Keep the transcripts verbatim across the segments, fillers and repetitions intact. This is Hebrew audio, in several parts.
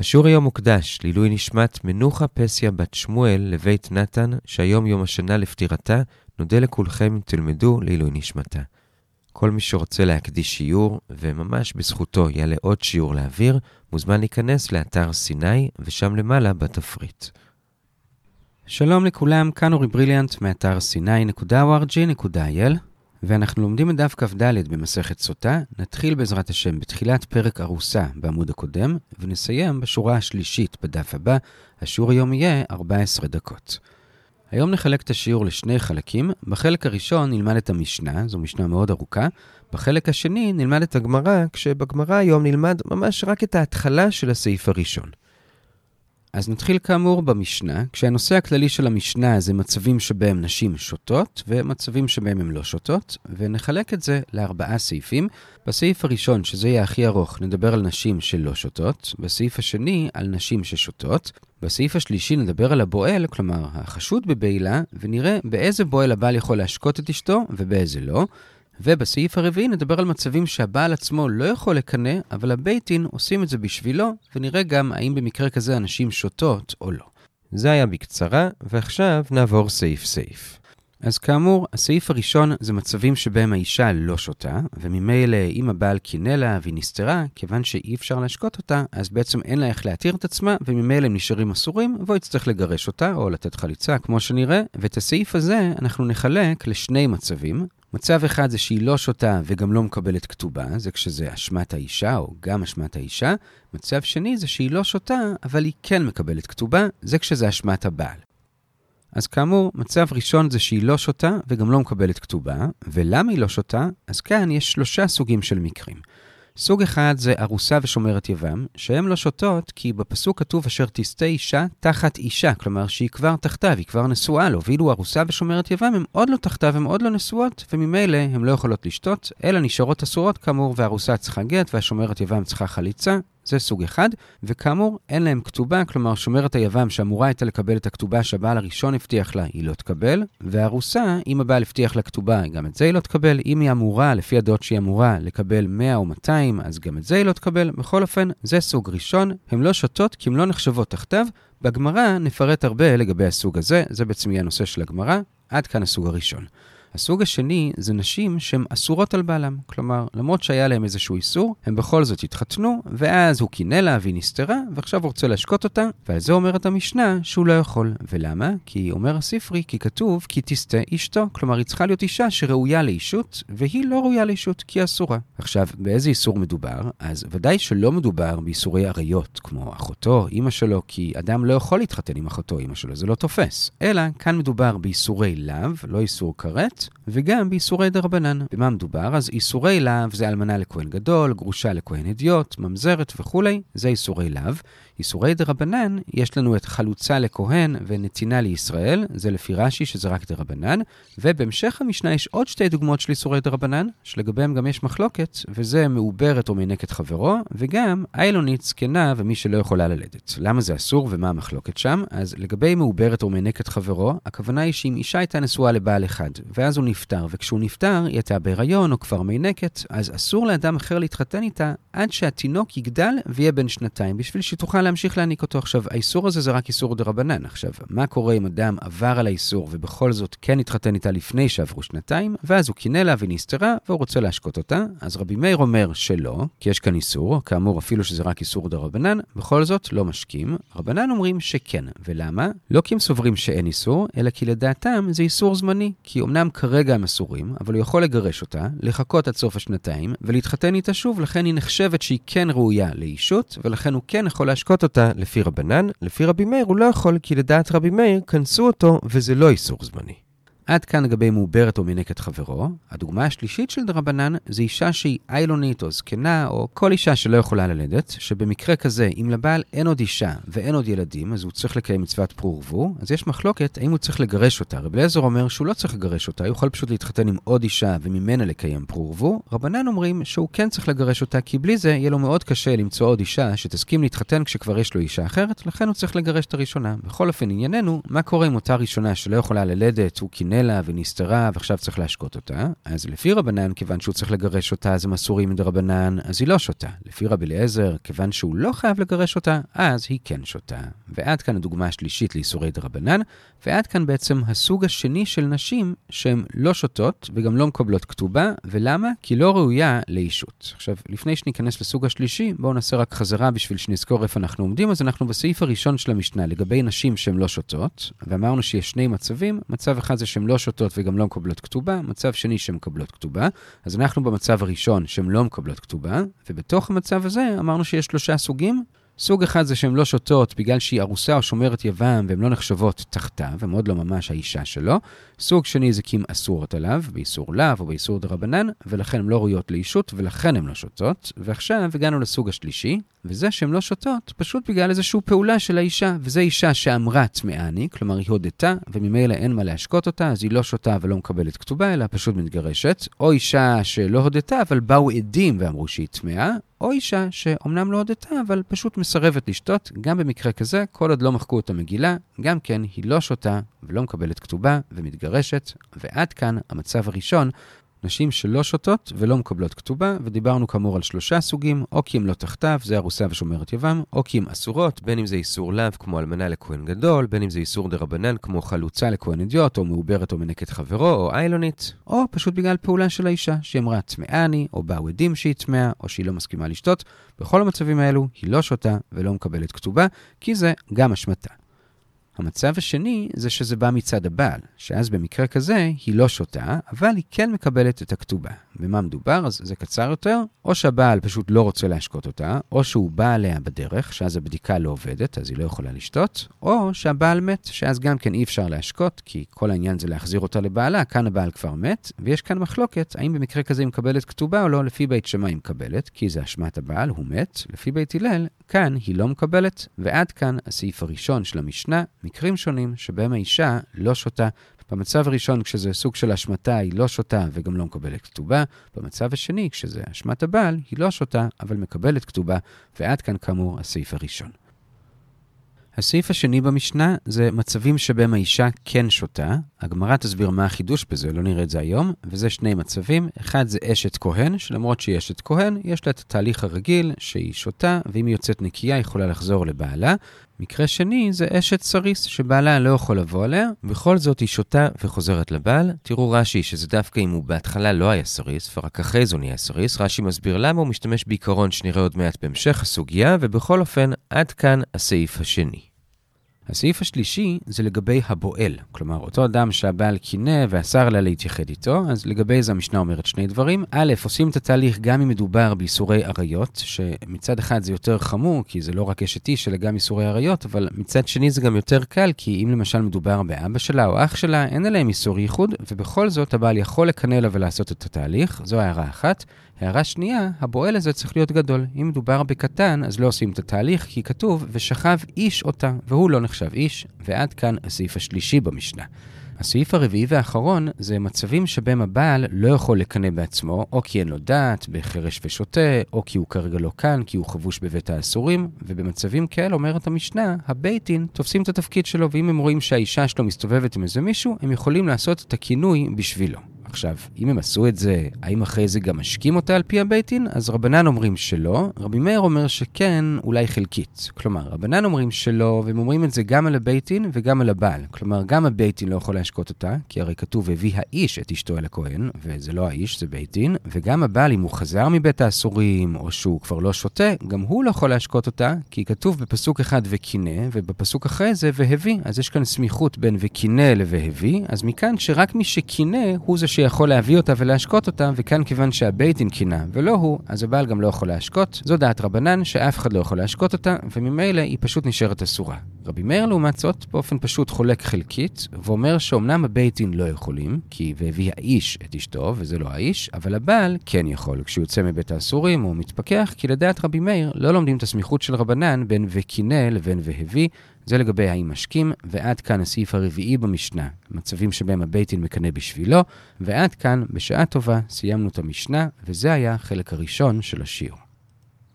השיעור היום מוקדש לעילוי נשמת מנוחה פסיה בת שמואל לבית נתן, שהיום יום השנה לפטירתה. נודה לכולכם אם תלמדו לעילוי נשמתה. כל מי שרוצה להקדיש שיעור, וממש בזכותו יעלה עוד שיעור לאוויר, מוזמן להיכנס לאתר סיני, ושם למעלה בתפריט. שלום לכולם, כאן אורי בריליאנט מאתר סיני נקודה או אר ג'י נקודה איי אל, ואנחנו לומדים את דף כ"ד במסכת סוטה. נתחיל בעזרת השם בתחילת פרק ארוסה בעמוד הקודם, ונסיים בשורה השלישית בדף הבא. השיעור היום יהיה ארבע עשרה דקות. היום נחלק את השיעור לשני חלקים. בחלק הראשון נלמד את המשנה, זו משנה מאוד ארוכה. בחלק השני נלמד את הגמרא, כשבגמרא היום נלמד ממש רק את ההתחלה של הסעיף הראשון. אז נתחיל כאמור במשנה, כשהנושא הכללי של המשנה זה מצבים שבהם נשים שותות, ומצבים שבהם הן לא שותות, ונחלק את זה לארבעה סעיפים. בסעיף הראשון, שזה יהיה הכי ארוך, נדבר על נשים שלא שותות, בסעיף השני על נשים ששותות, בסעיף השלישי נדבר על הבועל, כלומר החשוד בבעילה, ונראה באיזה בועל הבעל יכול להשקות את אשתו ובאיזה לא. ובסעיף הרביעי נדבר על מצבים שהבעל עצמו לא יכול לקנא, אבל הבית דין עושים את זה בשבילו, ונראה גם האם במקרה כזה אנשים שותות או לא. זה היה בקצרה, ועכשיו נעבור סעיף סעיף. אז כאמור, הסעיף הראשון זה מצבים שבהם האישה לא שותה, וממילא אם הבעל קינא לה והיא נסתרה, כיוון שאי אפשר להשקות אותה, אז בעצם אין לה איך להתיר את עצמה, וממילא הם נשארים אסורים, והוא יצטרך לגרש אותה או לתת חליצה, כמו שנראה. ואת הסעיף הזה אנחנו נחלק לשני מצבים. מצב אחד זה שהיא לא שותה וגם לא מקבלת כתובה, זה כשזה אשמת האישה או גם אשמת האישה. מצב שני זה שהיא לא שותה, אבל היא כן מקבלת כתובה, זה כשזה אשמת הבעל. אז כאמור, מצב ראשון זה שהיא לא שותה וגם לא מקבלת כתובה, ולמה היא לא שותה? אז כאן יש שלושה סוגים של מקרים. סוג אחד זה ארוסה ושומרת יבם, שהן לא שותות כי בפסוק כתוב אשר תסתה אישה תחת אישה, כלומר שהיא כבר תחתיו, היא כבר נשואה לו, ואילו ארוסה ושומרת יבם הם עוד לא תחתיו, הם עוד לא נשואות, וממילא הם לא יכולות לשתות, אלא נשארות אסורות כאמור, והארוסה צריכה גט והשומרת יבם צריכה חליצה. זה סוג אחד, וכאמור אין להם כתובה, כלומר שומרת היבם שאמורה הייתה לקבל את הכתובה שהבעל הראשון הבטיח לה, היא לא תקבל, והארוסה, אם הבעל הבטיח לה כתובה, גם את זה היא לא תקבל. אם היא אמורה, לפי הדעות שהיא אמורה, לקבל מאה או מאתיים, אז גם את זה היא לא תקבל. בכל אופן, זה סוג ראשון, הם לא שותות כי הם לא נחשבות תחתיו. בגמרא נפרט הרבה לגבי הסוג הזה, זה בעצם יהיה הנושא של הגמרא. עד כאן הסוג הראשון. הסוג השני זה נשים שהן אסורות על בעלם. כלומר, למרות שהיה להם איזשהו איסור, הם בכל זאת התחתנו, ואז הוא קינא לה והיא נסתרה, ועכשיו הוא רוצה להשקות אותה, ועל זה אומרת המשנה שהוא לא יכול. ולמה? כי אומר הספרי, כי כתוב, כי תסתה אשתו. כלומר, היא צריכה להיות אישה שראויה לאישות, והיא לא ראויה לאישות, כי היא אסורה. עכשיו, באיזה איסור מדובר? אז ודאי שלא מדובר באיסורי עריות, כמו אחותו, אמא שלו, כי אדם לא יכול להתחתן עם אחותו, אמא שלו, זה לא תופס. אלא, כאן מדובר באיסורי לאו, לא איסור כרת, וגם באיסורי דרבנן. במה מדובר? אז איסורי לאו זה אלמנה לכהן גדול, גרושה לכהן הדיוט, ממזרת וכו'. זה איסורי לאו. איסורי דרבנן, יש לנו את חלוצה לכהן ונתינה לישראל, זה לפי רש"י שזה רק דרבנן, ובהמשך המשנה יש עוד שתי דוגמאות של איסורי דרבנן, שלגביהם גם יש מחלוקת, וזה מעוברת או מינקת חברו, וגם איילונית זקנה ומי שלא יכולה ללדת. למה זה אסור ומה המחלוקת שם? אז לגבי מעוברת או מינקת חברו, הכוונה היא שאם אישה הייתה נשואה לבעל אחד, ואז הוא נפטר, וכשהוא נפטר היא הייתה בהיריון או כבר מינקת, אז אסור לאדם אחר להתחתן איתה עד שהתינוק יגדל ויהיה בן שנתיים, בשביל שתוכל להמשיך להעניק אותו. עכשיו, האיסור הזה זה רק איסור דרבנן. עכשיו, מה קורה אם אדם עבר על האיסור ובכל זאת כן התחתן איתה לפני שעברו שנתיים, ואז הוא קינא לה ונסתרה והוא רוצה להשקות אותה? אז רבי מאיר אומר שלא, כי יש כאן איסור, כאמור אפילו שזה רק איסור דרבנן, בכל זאת לא משקים. רבנן אומרים שכן. ולמה? לא כי הם סוברים שאין איסור, אלא כי לדעתם זה איסור זמני, כי אמנם כרגע הם אסורים, אבל הוא יכול לגרש אותה, לחכות עד סוף השנתיים ולהתחתן איתה שוב, לכן היא נחשבת שהיא כן ראויה לאישות, ולכן הוא כן יכול להשקות אותה לפי רבנן. לפי רבי מאיר הוא לא יכול, כי לדעת רבי מאיר כנסו אותו וזה לא איסור זמני. עד כאן לגבי מעוברת או מינקת חברו. הדוגמה השלישית של דרבנן זה אישה שהיא איילונית או זקנה או כל אישה שלא יכולה ללדת, שבמקרה כזה אם לבעל אין עוד אישה ואין עוד ילדים, אז הוא צריך לקיים מצוות פרו ורבו. אז יש מחלוקת האם הוא צריך לגרש אותה. רבי אליעזר אומר שהוא לא צריך לגרש אותה, הוא יכול פשוט להתחתן עם עוד אישה וממנה לקיים פרו ורבו. רבנן אומרים שהוא כן צריך לגרש אותה, כי בלי זה יהיה לו מאוד קשה למצוא עוד אישה שתסכים להתחתן כשכבר יש לו אישה אחרת, לכן הוא צריך לגרש את הראשונה. בכל אופן ענייננו, מה קורה עם אותה ראשונה שלא יכולה ללדת, הוא קנה לה ונסתרה, ועכשיו צריך להשקות אותה. אז לפי רבנן, כיוון שהוא צריך לגרש אותה, אז הם אסורים מדרבנן, אז היא לא שותה. לפי רבי אליעזר, כיוון שהוא לא חייב לגרש אותה, אז היא כן שותה. ועד כאן הדוגמה השלישית לאיסורי דרבנן, ועד כאן בעצם הסוג השני של נשים שהן לא שותות וגם לא מקבלות כתובה, ולמה? כי לא ראויה לאישות. עכשיו, לפני שניכנס לסוג השלישי, בואו נעשה רק חזרה בשביל שנזכור איפה אנחנו עומדים. אז אנחנו בסעיף הראשון של המשנה לגבי נשים שהן לא שותות, ואמרנו שיש שני מצבים. מצב אחד זה שהן לא שותות וגם לא מקבלות כתובה, מצב שני שהן מקבלות כתובה. אז אנחנו במצב הראשון שהן לא מקבלות כתובה, ובתוך המצב הזה אמרנו שיש שלושה סוגים. סוג אחד זה שהן לא שותות בגלל שהיא ארוסה או שומרת יבם והן לא נחשבות תחתיו, והן עוד לא ממש האישה שלו. סוג שני זה כי הן אסורות עליו, באיסור לאו או באיסור דרבנן, ולכן הן לא ראויות לאישות ולכן הן לא שותות. ועכשיו הגענו לסוג השלישי, וזה שהן לא שותות פשוט בגלל איזושהי פעולה של האישה, וזה אישה שאמרה טמאני, כלומר היא הודתה, וממילא אין מה להשקות אותה, אז היא לא שותה ולא מקבלת כתובה, אלא פשוט מתגרשת. או אישה שלא הודתה, אבל באו עדים ואמרו שהיא טמאה, או אישה שאומנם לא הודתה, אבל פשוט מסרבת לשתות. גם במקרה כזה, כל עוד לא מחקו אותה מגילה, גם כן היא לא שותה ולא מקבלת כתובה ומתגרשת. ועד כאן המצב הראשון, נשים שלא שותות ולא מקבלות כתובה, ודיברנו כאמור על שלושה סוגים, או כי הם לא תחתיו, זה ארוסה ושומרת יבם, או כי הם אסורות, בין אם זה איסור לאו כמו אלמנה לכהן גדול, בין אם זה איסור דרבנן כמו חלוצה לכהן אדיוט, או מעוברת או מנקת חברו, או איילונית, או פשוט בגלל פעולה של האישה, שאמרה טמאני, או באו עדים שהיא טמאה, או שהיא לא מסכימה לשתות. בכל המצבים האלו היא לא שותה ולא מקבלת כתובה, כי זה גם אשמתה. המצב השני זה שזה בא מצד הבעל, שאז במקרה כזה היא לא שותה, אבל היא כן מקבלת את הכתובה. במה מדובר? אז זה קצר יותר, או שהבעל פשוט לא רוצה להשקות אותה, או שהוא בא עליה בדרך, שאז הבדיקה לא עובדת, אז היא לא יכולה לשתות, או שהבעל מת, שאז גם כן אי אפשר להשקות, כי כל העניין זה להחזיר אותה לבעלה, כאן הבעל כבר מת, ויש כאן מחלוקת, האם במקרה כזה היא מקבלת כתובה או לא. לפי בית שמאי היא מקבלת, כי זה אשמת הבעל, הוא מת. לפי בית הלל, כאן היא לא מקבלת, ועד כאן הסעיף הראשון של המשנה, מקרים שונים שבהם האישה לא שותה. במצב הראשון, כשזה סוג של אשמתה, היא לא שותה וגם לא מקבלת כתובה. במצב השני, כשזה אשמת הבעל, היא לא שותה אבל מקבלת כתובה, ועד כאן כאמור הסעיף הראשון. הסעיף השני במשנה זה מצבים שבהם האישה כן שותה. הגמרא תסביר מה החידוש בזה, לא נראה את זה היום, וזה שני מצבים. אחד זה אשת כהן, שלמרות שהיא אשת כהן, יש לה את התהליך הרגיל שהיא שותה, ואם היא יוצאת נקייה, היא יכולה לחזור לבעלה. מקרה שני זה אשת סריס, שבעלה לא יכול לבוא עליה, בכל זאת היא שותה וחוזרת לבעל. תראו רש"י שזה דווקא אם הוא בהתחלה לא היה סריס, ורק אחרי זו נהיה סריס. רש"י מסביר למה הוא משתמש בעיקרון שנראה עוד מעט בהמשך הסוגיה, ובכל אופן עד כאן הסעיף השני. הסעיף השלישי זה לגבי הבועל, כלומר אותו אדם שהבעל קינא ואסר לה להתייחד איתו. אז לגבי זה המשנה אומרת שני דברים. א', עושים את התהליך גם אם מדובר באיסורי עריות, שמצד אחד זה יותר חמור, כי זה לא רק אשת איש, אלא גם איסורי עריות, אבל מצד שני זה גם יותר קל, כי אם למשל מדובר באבא שלה או אח שלה, אין עליהם איסור ייחוד, ובכל זאת הבעל יכול לקנא לה ולעשות את התהליך. זו הערה אחת. הערה שנייה, הבועל הזה צריך להיות גדול. אם מדובר בקטן, אז לא עושים את התהליך, כי כתוב ושכב איש אותה, והוא לא נחשב איש. ועד כאן הסעיף השלישי במשנה. הסעיף הרביעי והאחרון זה מצבים שבהם הבעל לא יכול לקנא בעצמו, או כי אין לו דעת, בחרש ושוטה, או כי הוא כרגע לא כאן, כי הוא חבוש בבית האסורים, ובמצבים כאלה אומרת המשנה, הבייטין תופסים את התפקיד שלו, ואם הם רואים שהאישה שלו מסתובבת עם איזה מישהו, הם יכולים לעשות את הכינוי בשבילו. עכשיו, אם הם עשו את זה, האם אחרי זה גם משקים אותה על פי הבייטין? אז רבנן אומרים שלא. רבי מאיר אומר שכן, אולי חלקית. כלומר, רבנן אומרים שלא, והם אומרים את זה גם על הבייטין וגם על הבעל. כלומר, גם הבייטין לא יכול להשקות אותה, כי הרי כתוב הביא האיש את אשתו אל הכהן, וזה לא האיש, זה בייטין. וגם הבעל, אם הוא חזר מבית האסורים, או שהוא כבר לא שותה, גם הוא לא יכול להשקות אותה, כי כתוב בפסוק אחד וקינא, ובפסוק אחרי זה והביא. אז יש כאן סמיכות בין וקינא לוהביא. אז מכאן שרק מי שקינא הוא זה שיכול להביא אותה ולהשקות אותה, וכאן כיוון שהבייטין קינא ולא הוא, אז הבעל גם לא יכול להשקות. זו דעת רבנן שאף אחד לא יכול להשקות אותה, וממילא היא פשוט נשארת אסורה. רבי מאיר לעומת זאת באופן פשוט חולק חלקית, ואומר שאומנם הבייטין לא יכולים, כי והביא האיש את אשתו, וזה לא האיש, אבל הבעל כן יכול. כשהוא יוצא מבית האסורים הוא מתפכח, כי לדעת רבי מאיר לא לומדים את הסמיכות של רבנן בין וקינא לבין והביא. זה לגבי האם משקים, ועד כאן הסעיף הרביעי במשנה, מצבים שבהם הבייטין מקנא בשבילו, ועד כאן בשעה טובה סיימנו את המשנה, וזה היה החלק הראשון של השיעור.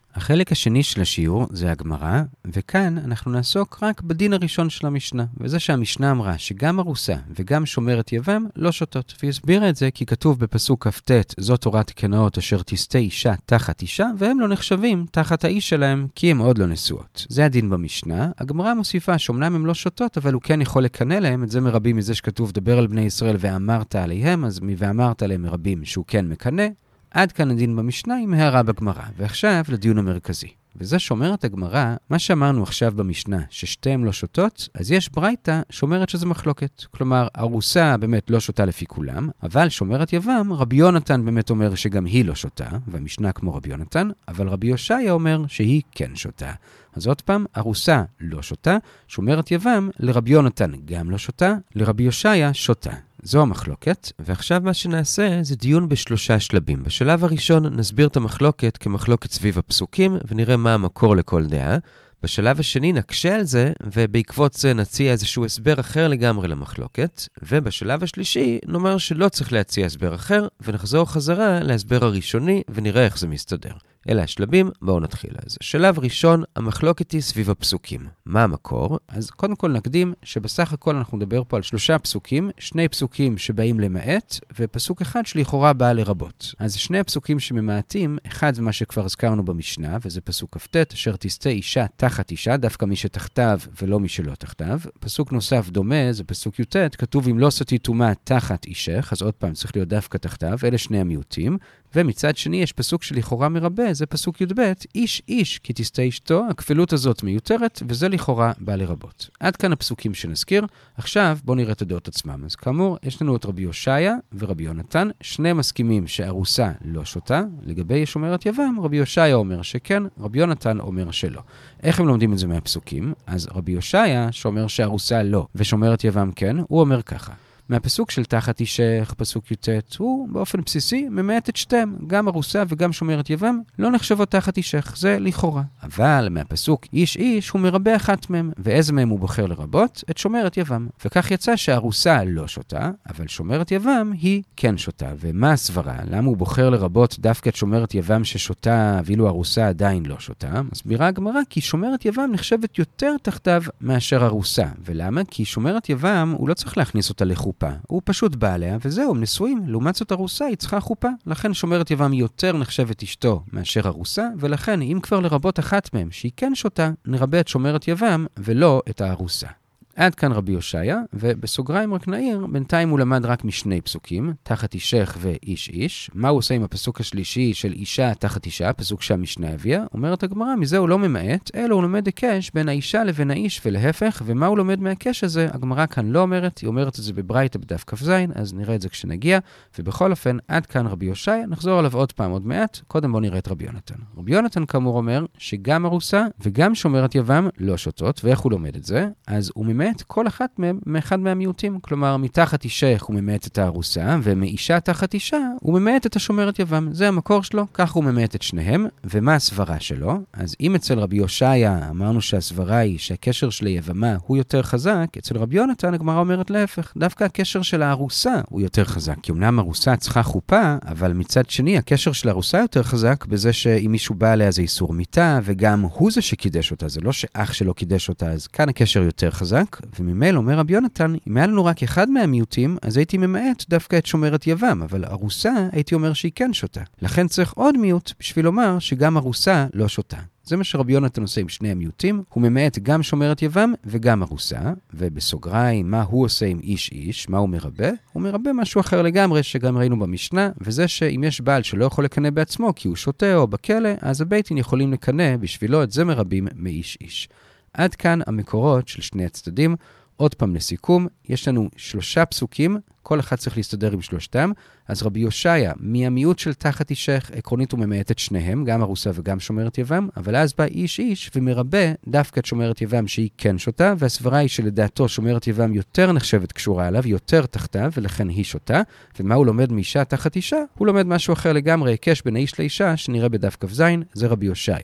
החלק השני של השיעור זה הגמרא, וכאן אנחנו נעסוק רק בדין הראשון של המשנה, וזה שהמשנה אמרה שגם ארוסה וגם שומרת יבם לא שותות, והסבירה את זה כי כתוב בפסוק כ"ט, זאת תורת קנאות אשר תסתה אישה תחת אישה, והם לא נחשבים תחת האיש שלהם כי הם עוד לא נשואות. זה הדין במשנה. הגמרא מוסיפה שאומנם הם לא שותות, אבל הוא כן יכול לקנא להם, את זה מרבים מזה שכתוב דבר על בני ישראל ואמרת עליהם, אז מי ואמרת עליהם מרבים שהוא כן מקנא. עד כאן הדין במשנה עם הערה בגמרא, ועכשיו לדיון המרכזי. וזה שאומרת הגמרא, מה שאמרנו עכשיו במשנה, ששתיהם לא שותות, אז יש ברייתא שאומרת שזה מחלוקת. כלומר, ארוסה באמת לא שותה לפי כולם, אבל שומרת יבם, רבי יונתן באמת אומר שגם היא לא שותה, והמשנה כמו רבי יונתן, אבל רבי יושעיה אומר שהיא כן שותה. אז עוד פעם, ארוסה לא שותה, שומרת יבם, לרבי יונתן גם לא שותה, לרבי יושעיה שותה. זו המחלוקת, ועכשיו מה שנעשה זה דיון בשלושה שלבים. בשלב הראשון נסביר את המחלוקת כמחלוקת סביב הפסוקים, ונראה מה המקור לכל דעה. בשלב השני נקשה על זה, ובעקבות זה נציע איזשהו הסבר אחר לגמרי למחלוקת, ובשלב השלישי נאמר שלא צריך להציע הסבר אחר, ונחזור חזרה להסבר הראשוני, ונראה איך זה מסתדר. אלה השלבים, בואו נתחיל. אז שלב ראשון, המחלוקת היא סביב הפסוקים. מה המקור? אז קודם כל נקדים שבסך הכל אנחנו נדבר פה על שלושה פסוקים, שני פסוקים שבאים למעט, ופסוק אחד שלכאורה בא לרבות. אז שני הפסוקים שממעטים, אחד זה מה שכבר הזכרנו במשנה, וזה פסוק כ"ט, אשר תסתה אישה תחת אישה, דווקא מי שתחתיו ולא מי שלא תחתיו. פסוק נוסף דומה, זה פסוק י"ט, כתוב אם לא סתי טומאה תחת אישך, אז עוד פעם צריך להיות דווקא תחתיו, אלה שני המיעוטים. ומצד שני יש פסוק שלכאורה מרבה, זה פסוק י"ב, איש איש כי תסתה אשתו, הכפילות הזאת מיותרת, וזה לכאורה בא לרבות. עד כאן הפסוקים שנזכיר. עכשיו בואו נראה את הדעות עצמם. אז כאמור, יש לנו את רבי יושעיה ורבי יונתן, שני מסכימים שארוסה לא שותה. לגבי שומרת יבם, רבי יושעיה אומר שכן, רבי יונתן אומר שלא. איך הם לומדים את זה מהפסוקים? אז רבי יושעיה שאומר שארוסה לא, ושומרת יבם כן, הוא אומר ככה. מהפסוק של תחת אישך, פסוק י"ט, הוא באופן בסיסי ממעט את שתיהם, גם ארוסה וגם שומרת יבם, לא נחשבות תחת אישך, זה לכאורה. אבל מהפסוק איש איש הוא מרבה אחת מהם, ואיזה מהם הוא בוחר לרבות? את שומרת יבם. וכך יצא שארוסה לא שותה, אבל שומרת יבם היא כן שותה. ומה הסברה? למה הוא בוחר לרבות דווקא את שומרת יבם ששותה, ואילו ארוסה עדיין לא שותה? מסבירה הגמרא כי שומרת יבם נחשבת יותר תחתיו מאשר ארוסה. ולמה? כי שומרת יבם הוא לא צריך להכניס אותה לחופה. הוא פשוט בא עליה, וזהו, הם נשואים. לעומת זאת ארוסה, היא צריכה חופה. לכן שומרת יבם יותר נחשבת אשתו מאשר ארוסה, ולכן אם כבר לרבות אחת מהם שהיא כן שותה, נרבה את שומרת יבם ולא את הארוסה. עד כאן רבי יושעיה, ובסוגריים רק נעיר, בינתיים הוא למד רק משני פסוקים, תחת אישך ואיש איש. מה הוא עושה עם הפסוק השלישי של אישה תחת אישה, פסוק שהמשנה הביאה? אומרת הגמרא, מזה הוא לא ממעט, אלא הוא לומד הקש בין האישה לבין האיש ולהפך, ומה הוא לומד מהקש הזה? הגמרא כאן לא אומרת, היא אומרת את זה בברייתא בדף כ"ז, אז נראה את זה כשנגיע, ובכל אופן, עד כאן רבי יושעיה, נחזור עליו עוד פעם עוד מעט, קודם בוא נראה את רבי יונתן. רבי יונתן כאמור אומר שגם ארוסה וגם שומרת יבם לא שותות, ואיך הוא לומד את זה? אז הוא ממעט כל אחת מהם מאחד מהמיעוטים. כלומר, מתחת אישך הוא ממעט את הארוסה, ומאישה תחת אישה הוא ממעט את השומרת יבם. זה המקור שלו, כך הוא ממעט את שניהם. ומה הסברה שלו? אז אם אצל רבי יושעיה אמרנו שהסברה היא שהקשר של היבמה הוא יותר חזק, אצל רבי יונתן הגמרא אומרת להפך. דווקא הקשר של הארוסה הוא יותר חזק. כי אמנם ארוסה צריכה חופה, אבל מצד שני הקשר של הארוסה יותר חזק בזה שאם מישהו בא עליה זה איסור מיתה, וגם הוא זה שקידש אותה, זה לא שאח שלו קידש אותה, אז כאן הקשר יותר חזק. וממילא אומר רבי יונתן, אם היה לנו רק אחד מהמיעוטים, אז הייתי ממעט דווקא את שומרת יבם, אבל ארוסה הייתי אומר שהיא כן שותה. לכן צריך עוד מיעוט בשביל לומר שגם ארוסה לא שותה. זה מה שרבי יונתן עושה עם שני המיעוטים, הוא ממעט גם שומרת יבם וגם ארוסה, ובסוגריים מה הוא עושה עם איש איש, מה הוא מרבה? הוא מרבה משהו אחר לגמרי שגם ראינו במשנה, וזה שאם יש בעל שלא יכול לקנא בעצמו כי הוא שותה או בכלא, אז הבייתין יכולים לקנא בשבילו את זה מרבים מאיש איש. עד כאן המקורות של שני הצדדים. עוד פעם לסיכום, יש לנו שלושה פסוקים, כל אחד צריך להסתדר עם שלושתם. אז רבי יושעיה, מהמיעוט של תחת אישך, עקרונית הוא ממעט את שניהם, גם ארוסה וגם שומרת יבם, אבל אז בא איש איש ומרבה דווקא את שומרת יבם שהיא כן שותה, והסברה היא שלדעתו שומרת יבם יותר נחשבת קשורה עליו, יותר תחתיו, ולכן היא שותה. ומה הוא לומד מאישה תחת אישה? הוא לומד משהו אחר לגמרי, הקש בין האיש לאישה, שנראה בדף כ"ז, זה רבי יושעיה.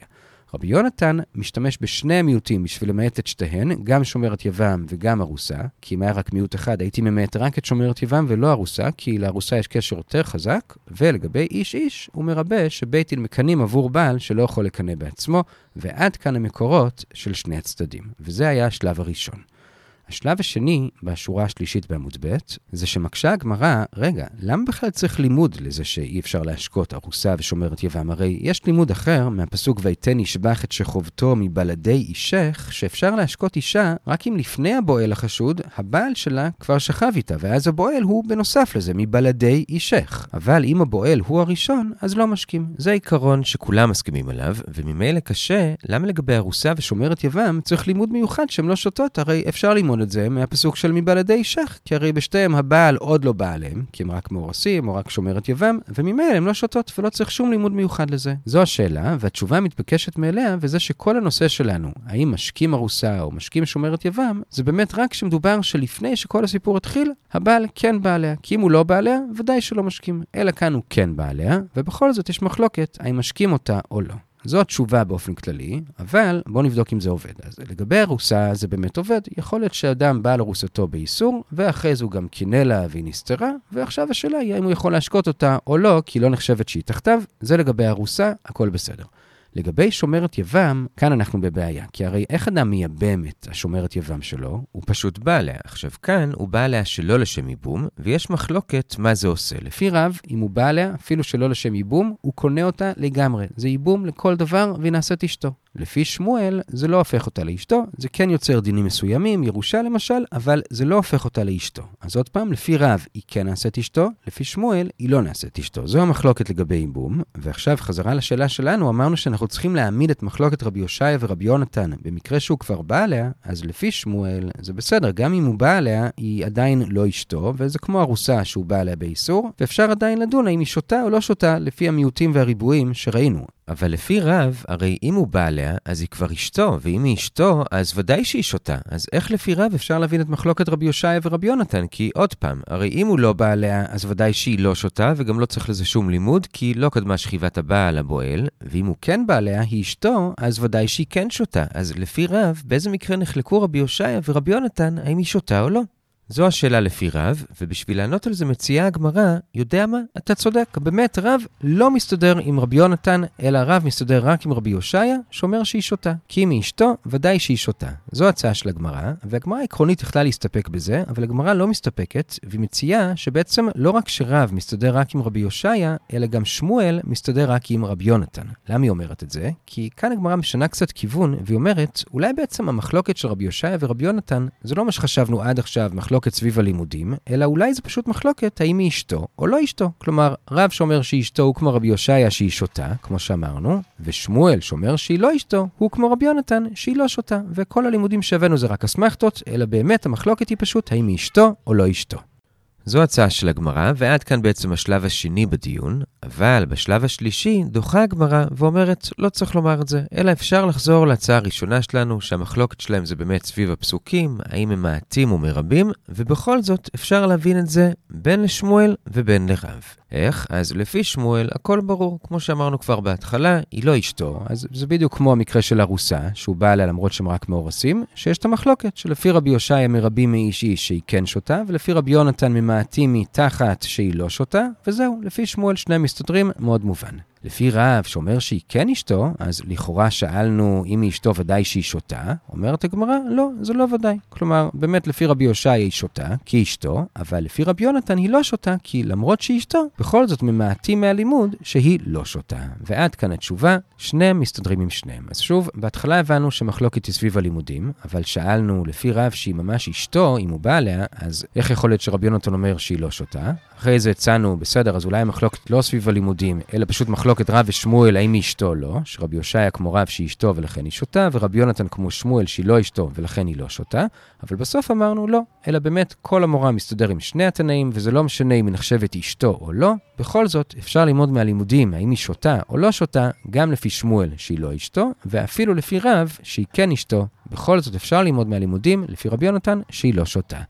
רבי יונתן משתמש בשני המיעוטים בשביל למעט את שתיהן, גם שומרת יבם וגם ארוסה, כי אם היה רק מיעוט אחד, הייתי ממעט רק את שומרת יבם ולא ארוסה, כי לארוסה יש קשר יותר חזק, ולגבי איש איש הוא מרבה שבית דין מקנים עבור בעל שלא יכול לקנא בעצמו, ועד כאן המקורות של שני הצדדים. וזה היה השלב הראשון. השלב השני, בשורה השלישית בעמוד ב', זה שמקשה הגמרא, רגע, למה בכלל צריך לימוד לזה שאי אפשר להשקות ארוסה ושומרת יבם? הרי יש לימוד אחר מהפסוק ויתן ישבח את שכובתו מבלדי אישך, שאפשר להשקות אישה רק אם לפני הבועל החשוד, הבעל שלה כבר שכב איתה, ואז הבועל הוא בנוסף לזה, מבלדי אישך. אבל אם הבועל הוא הראשון, אז לא משקים. זה עיקרון שכולם מסכימים עליו, וממילא קשה, למה לגבי ארוסה ושומרת יבם צריך לימוד מיוחד שהן לא שותות? הרי אפשר לימוד את זה מהפסוק של מבלדי אישך, כי הרי בשתיהם הבעל עוד לא בא עליהם, כי הם רק מאורסים או רק שומרת יבם, וממילא הם לא שותות ולא צריך שום לימוד מיוחד לזה. זו השאלה, והתשובה מתבקשת מאליה, וזה שכל הנושא שלנו, האם משקים ארוסה או משקים שומרת יבם, זה באמת רק שמדובר שלפני שכל הסיפור התחיל, הבעל כן בא עליה, כי אם הוא לא בא עליה, ודאי שלא משקים. אלא כאן הוא כן בא עליה, ובכל זאת יש מחלוקת, האם משקים אותה או לא. זו התשובה באופן כללי, אבל בואו נבדוק אם זה עובד. אז לגבי ארוסה זה באמת עובד. יכול להיות שאדם בא לארוסתו באיסור, ואחרי זה הוא גם קינא לה והיא נסתרה, ועכשיו השאלה היא אם הוא יכול להשקות אותה או לא, כי לא נחשבת שהיא תחתיו. זה לגבי ארוסה, הכל בסדר. לגבי שומרת יבם, כאן אנחנו בבעיה, כי הרי איך אדם מייבם את השומרת יבם שלו? הוא פשוט בא עליה. עכשיו כאן הוא בא עליה שלא לשם ייבום, ויש מחלוקת מה זה עושה. לפי רב, אם הוא בא עליה, אפילו שלא לשם ייבום, הוא קונה אותה לגמרי. זה ייבום לכל דבר והיא נעשית אשתו. לפי שמואל, זה לא הופך אותה לאשתו, זה כן יוצר דינים מסוימים, ירושה למשל, אבל זה לא הופך אותה לאשתו. אז עוד פעם, לפי רב, היא כן נעשית אשתו, לפי שמואל, היא לא נעשית אשתו. זו המחלוקת לגבי ייבום, ועכשיו חזרה לשאלה שלנו, אמרנו שאנחנו צריכים להעמיד את מחלוקת רבי יושעיה ורבי יונתן. במקרה שהוא כבר בא עליה, אז לפי שמואל, זה בסדר, גם אם הוא בא עליה, היא עדיין לא אשתו, וזה כמו ארוסה שהוא בא עליה באיסור, ואפשר עדיין לדון האם היא שותה או לא שותה, לפי המיעוטים והריבועים שראינו. אבל לפי רב, הרי אם הוא בא עליה, אז היא כבר אשתו, ואם היא אשתו, אז ודאי שהיא שותה. אז איך לפי רב אפשר להבין את מחלוקת רבי יושעיה ורבי יונתן? כי עוד פעם, הרי אם הוא לא בא עליה, אז ודאי שהיא לא שותה, וגם לא צריך לזה שום לימוד, כי לא קדמה שכיבת הבעל הבועל, ואם הוא כן בא עליה, היא אשתו, אז ודאי שהיא כן שותה. אז לפי רב, באיזה מקרה נחלקו רבי יושעיה ורבי יונתן, האם היא שותה או לא? זו השאלה לפי רב, ובשביל לענות על זה מציעה הגמרא, יודע מה? אתה צודק. באמת רב לא מסתדר עם רבי יונתן, אלא רב מסתדר רק עם רבי יושעיה, שאומר שהיא שותה. כי אם היא אשתו, ודאי שהיא שותה. זו הצעה של הגמרא, והגמרא העקרונית יכלה להסתפק בזה, אבל הגמרא לא מסתפקת, והיא מציעה שבעצם לא רק שרב מסתדר רק עם רבי יושעיה, אלא גם שמואל מסתדר רק עם רבי יונתן. למה היא אומרת את זה? כי כאן הגמרא משנה קצת כיוון, והיא אומרת, אולי בעצם המחלוקת של רבי יושעיה ורבי יונתן, זה לא מה שחשבנו עד עכשיו, מחלוקת סביב הלימודים, אלא אולי זה פשוט מחלוקת האם היא אשתו או לא אשתו. כלומר, רב שאומר שהיא אשתו הוא כמו רבי יושעיה שהיא שותה, כמו שאמרנו, ושמואל שאומר שהיא לא אשתו, הוא כמו רבי יונתן שהיא לא שותה. וכל הלימודים שהבאנו זה רק אסמכתות, אלא באמת המחלוקת היא פשוט האם היא אשתו או לא אשתו. זו הצעה של הגמרא, ועד כאן בעצם השלב השני בדיון, אבל בשלב השלישי דוחה הגמרא ואומרת לא צריך לומר את זה, אלא אפשר לחזור להצעה הראשונה שלנו, שהמחלוקת שלהם זה באמת סביב הפסוקים, האם הם מעטים או מרבים, ובכל זאת אפשר להבין את זה בין לשמואל ובין לרב. איך? אז לפי שמואל הכל ברור, כמו שאמרנו כבר בהתחלה, היא לא אשתו, אז זה בדיוק כמו המקרה של ארוסה, שהוא בא עליה למרות שהם רק מאורסים, שיש את המחלוקת שלפי רבי יושעיה מרבים מאיש איש שהיא כן שותה, ולפי רבי יונתן ממעטים מתחת שהיא לא שותה, וזהו, לפי שמואל שני מסתדרים, מאוד מובן. לפי רב שאומר שהיא כן אשתו, אז לכאורה שאלנו אם היא אשתו ודאי שהיא שותה, אומרת הגמרא, לא, זה לא ודאי. כלומר, באמת לפי רבי יושעיה היא שותה, כי היא אשתו, אבל לפי רבי יונתן היא לא שותה, כי למרות שהיא אשתו, בכל זאת ממעטים מהלימוד שהיא לא שותה. ועד כאן התשובה, שניהם מסתדרים עם שניהם. אז שוב, בהתחלה הבנו שמחלוקת היא סביב הלימודים, אבל שאלנו לפי רב שהיא ממש אשתו, אם הוא בא עליה, אז איך יכול להיות שרבי יונתן אומר שהיא לא שותה? אחרי זה הצענו, בסדר, אז אולי המחלוקת לא סביב הלימודים, אלא פשוט מחלוקת רב ושמואל, האם היא אשתו או לא, שרבי יושעיה כמו רב שהיא אשתו ולכן היא שותה, ורבי יונתן כמו שמואל שהיא לא אשתו ולכן היא לא שותה, אבל בסוף אמרנו לא, אלא באמת כל המורה מסתדר עם שני התנאים, וזה לא משנה אם היא נחשבת אשתו או לא, בכל זאת אפשר ללמוד מהלימודים האם היא שותה או לא שותה, גם לפי שמואל שהיא לא אשתו, ואפילו לפי רב שהיא כן אשתו, בכל זאת אפשר ללמוד מהלימודים לפי רבי יונתן שהיא לא שותה.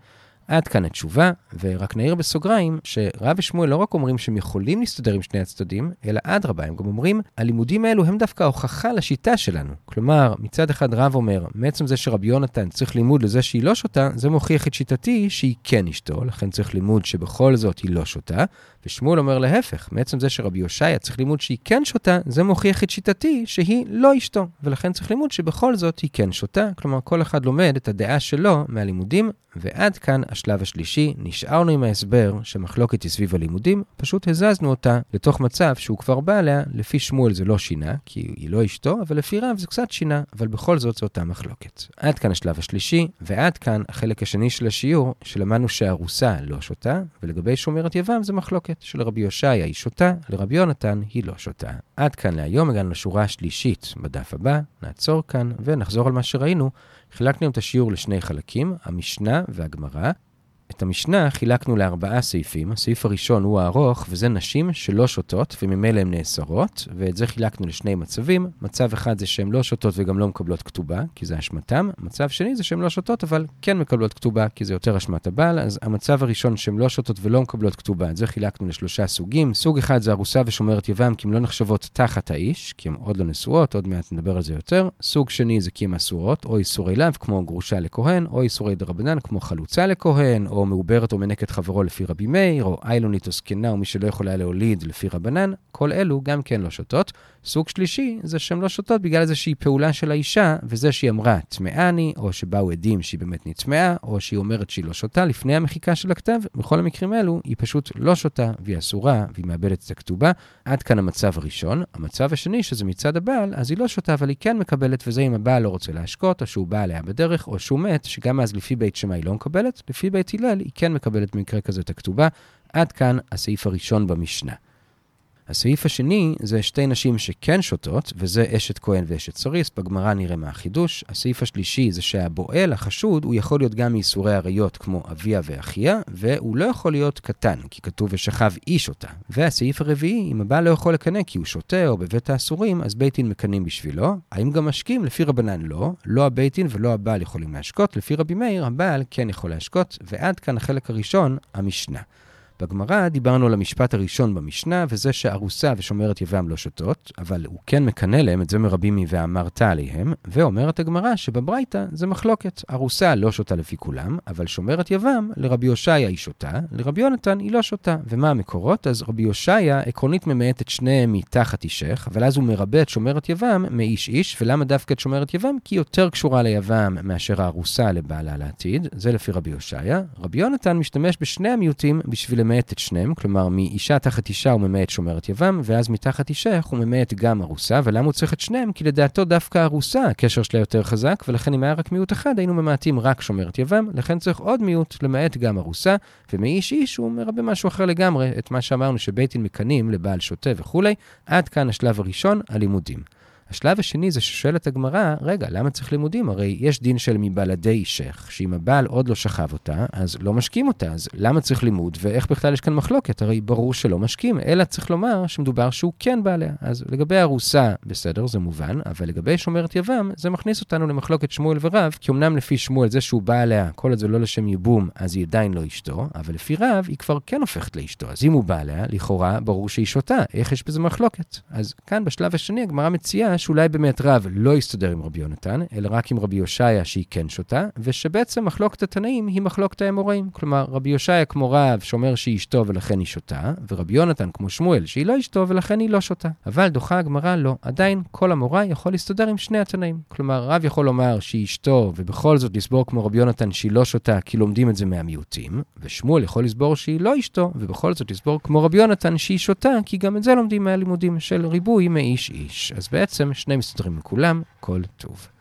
עד כאן התשובה, ורק נעיר בסוגריים שרב ושמואל לא רק אומרים שהם יכולים להסתדר עם שני הצדדים, אלא אדרבה, הם גם אומרים, הלימודים האלו הם דווקא הוכחה לשיטה שלנו. כלומר, מצד אחד רב אומר, מעצם זה שרבי יונתן צריך לימוד לזה שהיא לא שותה, זה מוכיח את שיטתי שהיא כן אשתו, לכן צריך לימוד שבכל זאת היא לא שותה, ושמואל אומר להפך, מעצם זה שרבי יושעיה צריך לימוד שהיא כן שותה, זה מוכיח את שיטתי שהיא לא אשתו, ולכן צריך לימוד שבכל זאת היא כן שותה, כלומר כל אחד לומד את הדעה שלו מהלימודים, ועד כאן השלב השלישי, נשארנו עם ההסבר שמחלוקת היא סביב הלימודים, פשוט הזזנו אותה לתוך מצב שהוא כבר בא עליה, לפי שמואל זה לא שינה, כי היא לא אשתו, אבל לפי רב זה קצת שינה, אבל בכל זאת זו אותה מחלוקת. עד כאן השלב השלישי, ועד כאן החלק השני של השיעור, שלמדנו שהארוסה לא שותה, ולגבי שומרת יבם זה מחלוקת, שלרבי יושעיה היא שותה, לרבי יונתן היא לא שותה. עד כאן להיום הגענו לשורה השלישית בדף הבא, נעצור כאן ונחזור על מה שראינו. חילקנו את השיעור לשני חלקים, המשנה והגמרא. את המשנה חילקנו לארבעה סעיפים. הסעיף הראשון הוא הארוך, וזה נשים שלא שותות, וממילא הן נאסרות, ואת זה חילקנו לשני מצבים. מצב אחד זה שהן לא שותות וגם לא מקבלות כתובה, כי זה אשמתם. מצב שני זה שהן לא שותות, אבל כן מקבלות כתובה, כי זה יותר אשמת הבעל. אז המצב הראשון שהן לא שותות ולא מקבלות כתובה, את זה חילקנו לשלושה סוגים. סוג אחד זה ארוסה ושומרת יבם, כי הן לא נחשבות תחת האיש, כי הן עוד לא נשואות, עוד מעט נדבר על זה יותר. סוג שני זה כי הן אסורות, או איסורי לאו, כמו גרושה לכהן, או איסורי דרבנן, כמו חלוצה לכהן, או מעוברת או מנקת חברו לפי רבי מאיר, או איילונית או זקנה, או מי שלא יכולה להוליד לפי רבנן, כל אלו גם כן לא שותות. סוג שלישי זה שהן לא שותות בגלל איזושהי פעולה של האישה, וזה שהיא אמרה תמאני, או שבאו עדים שהיא באמת נטמאה, או שהיא אומרת שהיא לא שותה לפני המחיקה של הכתב. בכל המקרים אלו היא פשוט לא שותה, והיא אסורה, והיא מאבדת את הכתובה. עד כאן המצב הראשון. המצב השני שזה מצד הבעל, אז היא לא שותה, אבל היא כן מקבלת, וזה אם הבעל לא רוצה להשקות, או שהוא בא עליה בדרך, או שהוא מת, שגם אז לפי בית שמאי לא מקבלת, לפי בית הלל היא כן מקבלת במקרה כזה את הכתובה. עד כאן הסעיף הראשון במשנה. הסעיף השני זה שתי נשים שכן שותות, וזה אשת כהן ואשת סריס, בגמרא נראה מה החידוש. הסעיף השלישי זה שהבועל, החשוד, הוא יכול להיות גם מאיסורי עריות כמו אביה ואחיה, והוא לא יכול להיות קטן, כי כתוב ושכב איש אותה. והסעיף הרביעי, אם הבעל לא יכול לקנא כי הוא שותה או בבית האסורים, אז בית דין מקנים בשבילו. האם גם משקים? לפי רבנן לא. לא הבית דין ולא הבעל יכולים להשקות. לפי רבי מאיר, הבעל כן יכול להשקות. ועד כאן החלק הראשון, המשנה. בגמרא דיברנו על המשפט הראשון במשנה, וזה שארוסה ושומרת יבם לא שותות, אבל הוא כן מקנה להם, את זה מרבי מי ואמרת עליהם, ואומרת הגמרא שבברייתא זה מחלוקת. ארוסה לא שותה לפי כולם, אבל שומרת יבם לרבי יושעיה היא שותה, לרבי יונתן היא לא שותה. ומה המקורות? אז רבי יושעיה עקרונית ממעט את שניהם מתחת אישך, אבל אז הוא מרבה את שומרת יבם מאיש איש, ולמה דווקא את שומרת יבם? כי היא יותר קשורה ליבם מאשר הארוסה לבעלה לעתיד, זה לפי רבי יושעיה. רבי יונתן משתמש בשני המיעוטים בשביל ממעט את שניהם, כלומר מאישה תחת אישה הוא ממעט שומרת יבם, ואז מתחת אישך הוא ממעט גם ארוסה, ולמה הוא צריך את שניהם? כי לדעתו דווקא ארוסה, הקשר שלה יותר חזק, ולכן אם היה רק מיעוט אחד, היינו ממעטים רק שומרת יבם, לכן צריך עוד מיעוט למעט גם ארוסה, ומאיש איש הוא מרבה משהו אחר לגמרי, את מה שאמרנו שבית דין מקנים לבעל שותה וכולי. עד כאן השלב הראשון, הלימודים. השלב השני זה ששואלת הגמרא, רגע, למה צריך לימודים? הרי יש דין של מבלעדי אישך, שאם הבעל עוד לא שכב אותה, אז לא משקים אותה, אז למה צריך לימוד? ואיך בכלל יש כאן מחלוקת? הרי ברור שלא משקים, אלא צריך לומר שמדובר שהוא כן בעליה. אז לגבי ארוסה, בסדר, זה מובן, אבל לגבי שומרת יבם, זה מכניס אותנו למחלוקת שמואל ורב, כי אמנם לפי שמואל זה שהוא בעליה, כל את זה לא לשם ייבום, אז היא עדיין לא אשתו, אבל לפי רב היא כבר כן הופכת לאשתו. אז אם הוא בעליה, לכאורה ברור שהיא שותה. איך יש בזה מחלוקת? אז כאן בשלב השני הגמרא מציעה שאולי באמת רב לא יסתדר עם רבי יונתן, אלא רק עם רבי יושעיה שהיא כן שותה, ושבעצם מחלוקת התנאים היא מחלוקת האמוראים. כלומר, רבי יושעיה כמו רב שאומר שהיא אשתו ולכן היא שותה, ורבי יונתן כמו שמואל שהיא לא אשתו ולכן היא לא שותה. אבל דוחה הגמרא לא. עדיין כל אמוראי יכול להסתדר עם שני התנאים. כלומר, רב יכול לומר שהיא אשתו ובכל זאת לסבור כמו רבי יונתן שהיא לא שותה, כי לומדים את זה מהמיעוטים, ושמואל יכול לסבור שהיא לא אשתו ובכל זאת לסבור כמו רבי יונתן שהיא שותה, כי גם את זה לומדים מהלימודים של ריבוי מאיש איש. אז בעצם שני מסתדרים מכולם, כל טוב.